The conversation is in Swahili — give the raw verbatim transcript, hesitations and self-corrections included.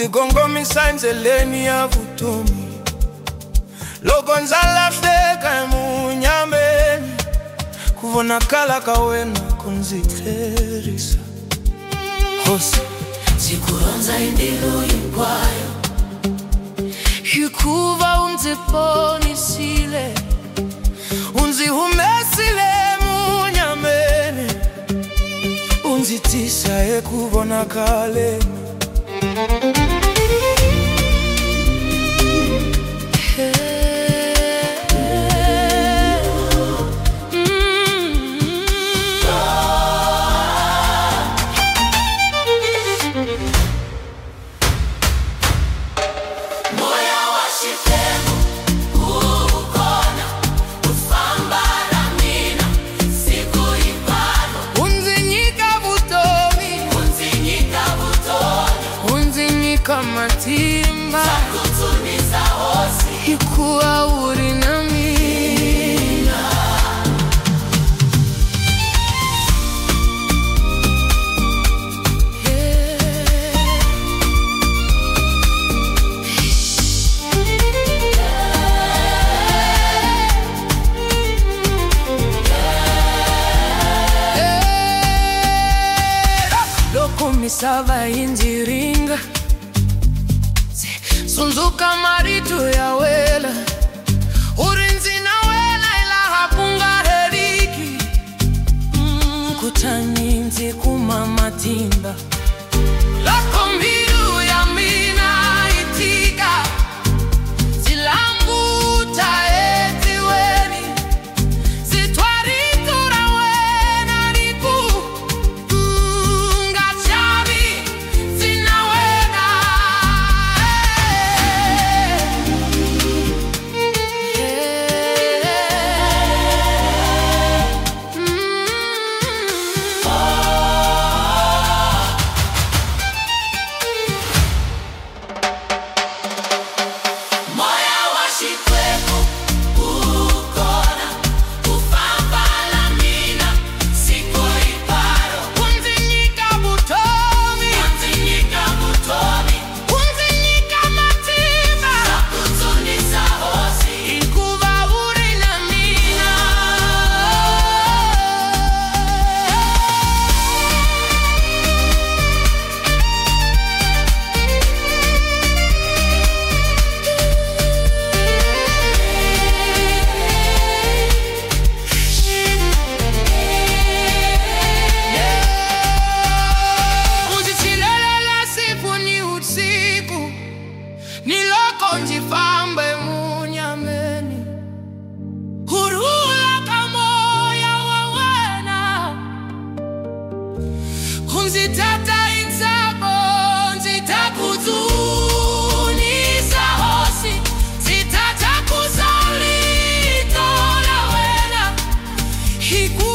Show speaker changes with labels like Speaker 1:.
Speaker 1: Unzigongo misanze leni ya vutumi Logonzala fleka munyameni Kuvona kala kawena kunzitlerisa Hosi
Speaker 2: Zikuronza indilo yikwayo
Speaker 1: Hikuva unziponisile Unzihumesile munyameni Unzitisa ekuvona kalena
Speaker 2: kama timba Sakutuniza hosi Ikuwa uri na mina yeah. Yeah. Loko misava injiringa Sunzuka maritu ya wela Urinzi na wela ila hapunga heriki mm, Kutani nzi kumama timba Lako mbiru ya mina itika Zilangu taeti weni Zitwaritura wena riku mm, Ngachabi zina wena Niloko njifambe munyameni Hurula kamoya wawena Unzitata insabo Nzitakuzuniza hosi Zitata kuzalito la wena Hiku